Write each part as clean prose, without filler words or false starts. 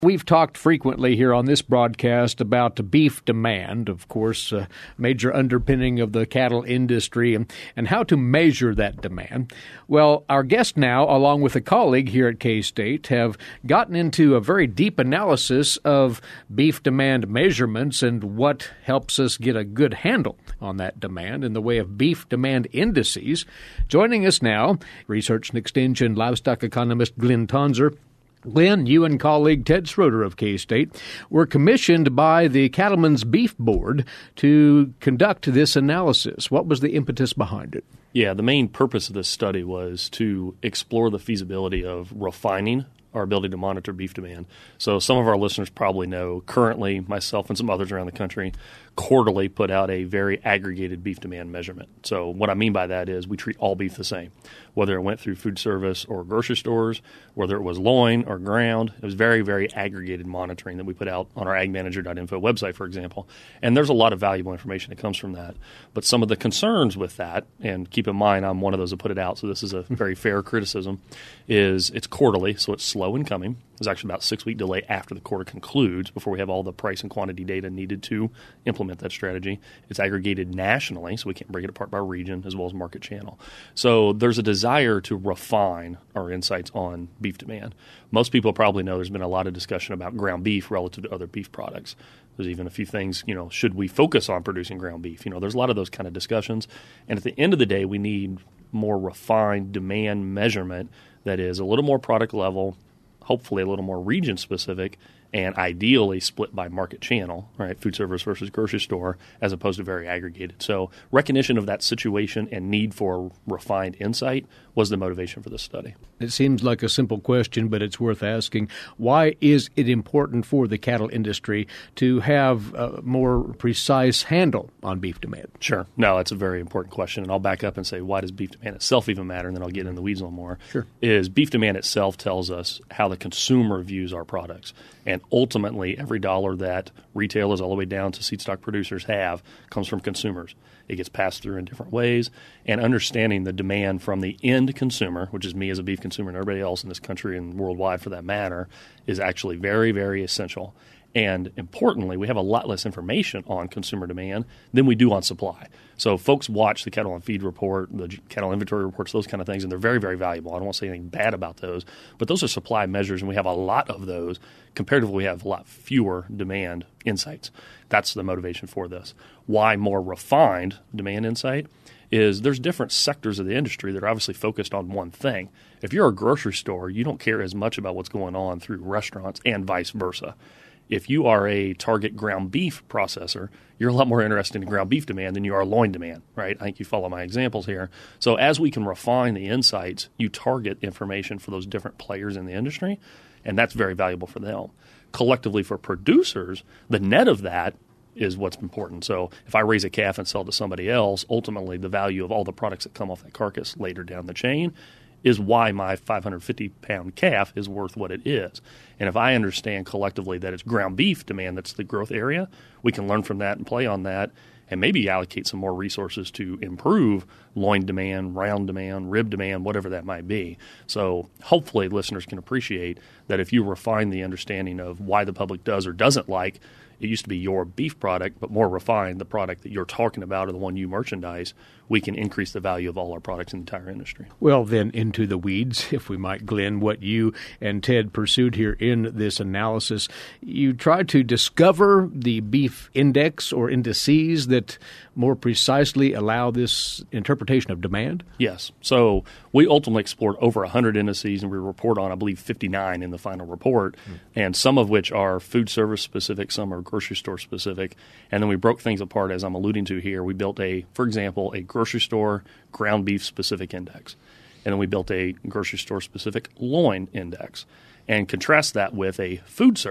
We've talked frequently here on this broadcast about beef demand, of course, a major underpinning of the cattle industry, and how to measure that demand. Well, our guest now, along with a colleague here at K-State, have gotten into a very deep analysis of beef demand measurements and what helps us get a good handle on that demand in the way of beef demand indices. Joining us now, Research and Extension livestock economist Glenn Tonser. Glenn, you and colleague Ted Schroeder of K-State were commissioned by the Cattlemen's Beef Board to conduct this analysis. What was the impetus behind it? Yeah, the main purpose of this study was to explore the feasibility of refining our ability to monitor beef demand. So some of our listeners probably know currently myself and some others around the country quarterly put out a very aggregated beef demand measurement. So what I mean by that is we treat all beef the same, whether it went through food service or grocery stores, whether it was loin or ground. It was very, very aggregated monitoring that we put out on our agmanager.info website, for example. And there's a lot of valuable information that comes from that. But some of the concerns with that, and keep in mind I'm one of those that put it out, so this is a very fair criticism, is it's quarterly, so it's slow in coming. There's actually about a 6-week delay after the quarter concludes before we have all the price and quantity data needed to implement that strategy. It's aggregated nationally, so we can't break it apart by region as well as market channel. So there's a desire to refine our insights on beef demand. Most people probably know there's been a lot of discussion about ground beef relative to other beef products. There's even a few things, should we focus on producing ground beef? There's a lot of those kind of discussions. And at the end of the day, we need more refined demand measurement that is a little more product level, hopefully a little more region specific, and ideally split by market channel, right? Food service versus grocery store, as opposed to very aggregated. So recognition of that situation and need for refined insight was the motivation for this study. It seems like a simple question, but it's worth asking. Why is it important for the cattle industry to have a more precise handle on beef demand? Sure. No, that's a very important question. And I'll back up and say, why does beef demand itself even matter? And then I'll get in the weeds a little more. Sure. Is beef demand itself tells us how the consumer views our products. And ultimately, every dollar that retailers all the way down to seed stock producers have comes from consumers. It gets passed through in different ways. And understanding the demand from the end consumer, which is me as a beef consumer and everybody else in this country and worldwide for that matter, is actually very, very essential. And importantly, we have a lot less information on consumer demand than we do on supply. So folks watch the cattle on feed report, the cattle inventory reports, those kind of things, and they're very, very valuable. I don't want to say anything bad about those, but those are supply measures, and we have a lot of those. Comparatively, we have a lot fewer demand insights. That's the motivation for this. Why more refined demand insight is there's different sectors of the industry that are obviously focused on one thing. If you're a grocery store, you don't care as much about what's going on through restaurants and vice versa. If you are a target ground beef processor, you're a lot more interested in ground beef demand than you are loin demand, right? I think you follow my examples here. So as we can refine the insights, you target information for those different players in the industry, and that's very valuable for them. Collectively for producers, the net of that is what's important. So if I raise a calf and sell to somebody else, ultimately the value of all the products that come off that carcass later down the chain is why my 550-pound calf is worth what it is. And if I understand collectively that it's ground beef demand that's the growth area, we can learn from that and play on that and maybe allocate some more resources to improve loin demand, round demand, rib demand, whatever that might be. So hopefully listeners can appreciate that if you refine the understanding of why the public does or doesn't like, it used to be your beef product, but more refined, the product that you're talking about or the one you merchandise, we can increase the value of all our products in the entire industry. Well, then into the weeds, if we might, Glenn, what you and Ted pursued here in this analysis. You tried to discover the beef index or indices that more precisely allow this interpretation of demand? Yes. So we ultimately explored over 100 indices, and we report on, I believe, 59 in the final report, and some of which are food service specific, some are grocery store specific. And then we broke things apart, as I'm alluding to here. We built for example, a grocery store ground beef specific index. And then we built a grocery store specific loin index. And contrast that with a food service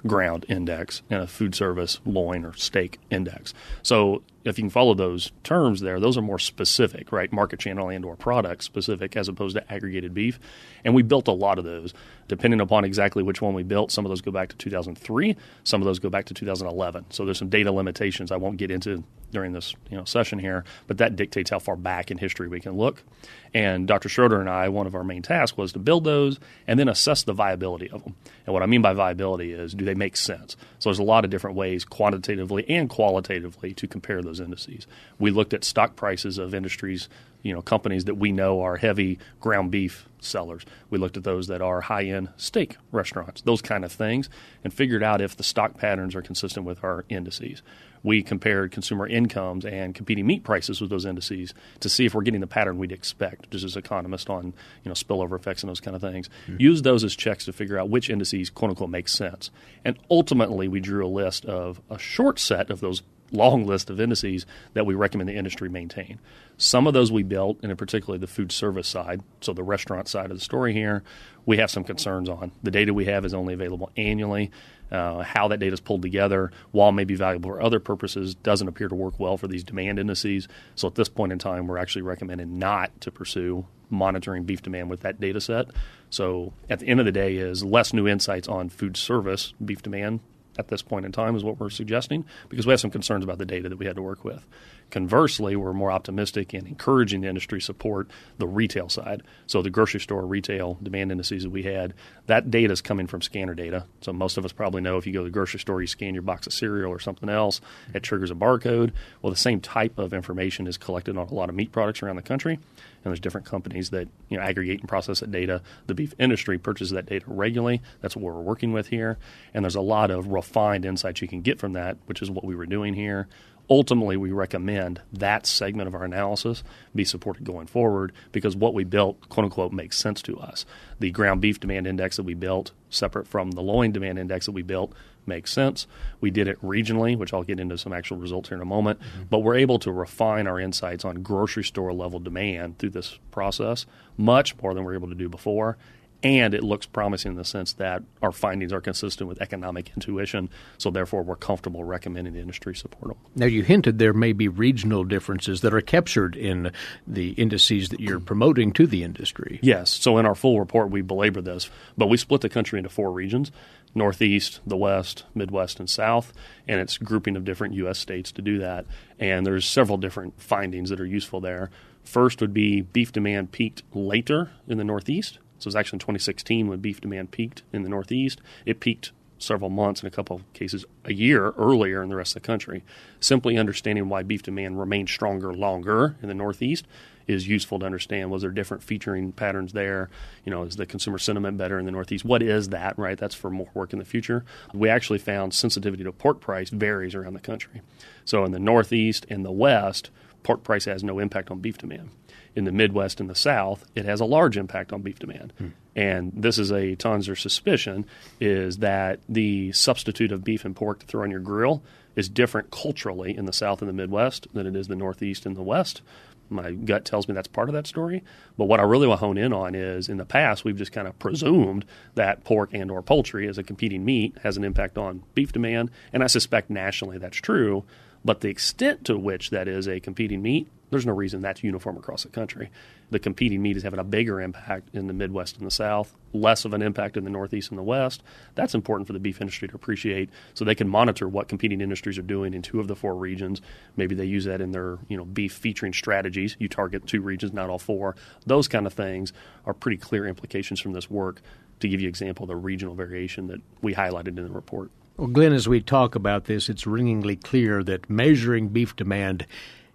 ground index and a food service loin or steak index. So if you can follow those terms there, those are more specific, right? Market channel and or product specific as opposed to aggregated beef. And we built a lot of those. Depending upon exactly which one we built, some of those go back to 2003, some of those go back to 2011. So there's some data limitations I won't get into during this session here, but that dictates how far back in history we can look. And Dr. Schroeder and I, one of our main tasks was to build those and then assess the viability of them. And what I mean by viability is, do they make sense? So there's a lot of different ways quantitatively and qualitatively to compare those indices. We looked at stock prices of industries, companies that we know are heavy ground beef sellers. We looked at those that are high-end steak restaurants, those kind of things, and figured out if the stock patterns are consistent with our indices. We compared consumer incomes and competing meat prices with those indices to see if we're getting the pattern we'd expect, just as economists on spillover effects and those kind of things. Use those as checks to figure out which indices, quote-unquote, make sense. And ultimately, we drew a list of a short set of those long list of indices that we recommend the industry maintain. Some of those we built, and in particular the food service side, so the restaurant side of the story here, we have some concerns on. The data we have is only available annually. How that data is pulled together, while it may be valuable for other purposes, doesn't appear to work well for these demand indices. So at this point in time, we're actually recommending not to pursue monitoring beef demand with that data set. So at the end of the day is less new insights on food service beef demand at this point in time is what we're suggesting, because we have some concerns about the data that we had to work with. Conversely, we're more optimistic in encouraging the industry support the retail side. So the grocery store retail demand indices that we had, that data is coming from scanner data. So most of us probably know if you go to the grocery store, you scan your box of cereal or something else, it triggers a barcode. Well, the same type of information is collected on a lot of meat products around the country. And there's different companies that aggregate and process that data. The beef industry purchases that data regularly. That's what we're working with here. And there's a lot of refined insights you can get from that, which is what we were doing here. Ultimately, we recommend that segment of our analysis be supported going forward because what we built, quote unquote, makes sense to us. The ground beef demand index that we built, separate from the loin demand index that we built, makes sense. We did it regionally, which I'll get into some actual results here in a moment, but we're able to refine our insights on grocery store level demand through this process much more than we were able to do before. And it looks promising in the sense that our findings are consistent with economic intuition, so therefore we're comfortable recommending the industry support them. Now, you hinted there may be regional differences that are captured in the indices that you're promoting to the industry. Yes. So in our full report, we belabor this, but we split the country into 4 regions: Northeast, the West, Midwest, and South, and it's a grouping of different U.S. states to do that. And there's several different findings that are useful there. First would be beef demand peaked later in the Northeast. So it was actually in 2016 when beef demand peaked in the Northeast. It peaked several months, in a couple of cases a year earlier in the rest of the country. Simply understanding why beef demand remained stronger longer in the Northeast is useful to understand. Was there different featuring patterns there? Is the consumer sentiment better in the Northeast? What is that, right? That's for more work in the future. We actually found sensitivity to pork price varies around the country. So in the Northeast and the West, pork price has no impact on beef demand. In the Midwest and the South, it has a large impact on beef demand. And this is a Tonzer suspicion, is that the substitute of beef and pork to throw on your grill is different culturally in the South and the Midwest than it is the Northeast and the West. My gut tells me that's part of that story. But what I really want to hone in on is in the past, we've just kind of presumed that pork and or poultry as a competing meat has an impact on beef demand. And I suspect nationally that's true. But the extent to which that is a competing meat, there's no reason that's uniform across the country. The competing meat is having a bigger impact in the Midwest and the South, less of an impact in the Northeast and the West. That's important for the beef industry to appreciate so they can monitor what competing industries are doing in 2 of the 4 regions. Maybe they use that in their beef featuring strategies. You target 2 regions, not all 4. Those kind of things are pretty clear implications from this work. To give you an example of the regional variation that we highlighted in the report. Well, Glenn, as we talk about this, it's ringingly clear that measuring beef demand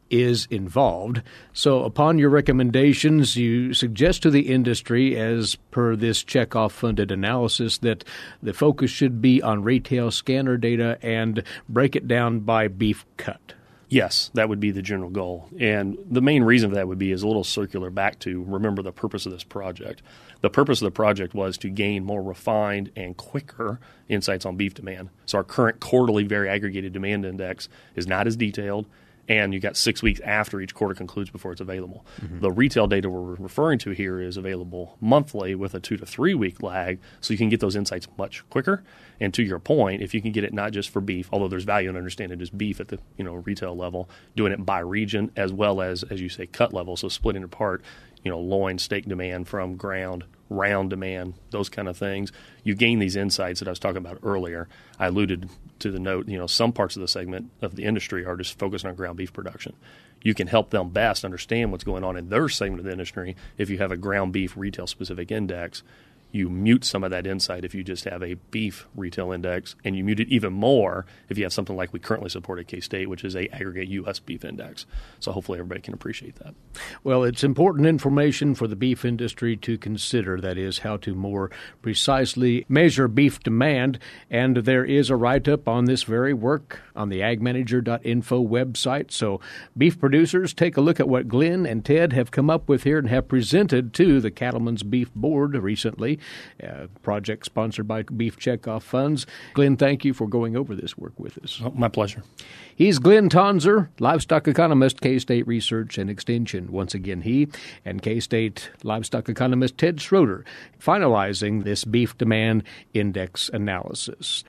is involved. So upon your recommendations, you suggest to the industry, as per this checkoff-funded analysis, that the focus should be on retail scanner data and break it down by beef cut. Yes, that would be the general goal. And the main reason for that would be is a little circular back to remember the purpose of this project. The purpose of the project was to gain more refined and quicker insights on beef demand. So our current quarterly very aggregated demand index is not as detailed, and you got 6 weeks after each quarter concludes before it's available. The retail data we're referring to here is available monthly with a 2 to 3 week lag, so you can get those insights much quicker. And to your point, if you can get it not just for beef, although there's value in understanding just beef at the retail level, doing it by region as well as you say, cut level, so splitting apart, loin, steak demand from ground, round demand, those kind of things. You gain these insights that I was talking about earlier. I alluded to the note, some parts of the segment of the industry are just focused on ground beef production. You can help them best understand what's going on in their segment of the industry if you have a ground beef retail specific index. You mute some of that insight if you just have a beef retail index, and you mute it even more if you have something like we currently support at K-State, which is a aggregate U.S. beef index. So hopefully everybody can appreciate that. Well, it's important information for the beef industry to consider, that is, how to more precisely measure beef demand, and there is a write-up on this very work on the agmanager.info website. So beef producers, take a look at what Glenn and Ted have come up with here and have presented to the Cattlemen's Beef Board recently. Project sponsored by Beef Checkoff Funds. Glenn, thank you for going over this work with us. Oh, my pleasure. He's Glenn Tonser, livestock economist, K-State Research and Extension. Once again, he and K-State livestock economist Ted Schroeder finalizing this beef demand index analysis.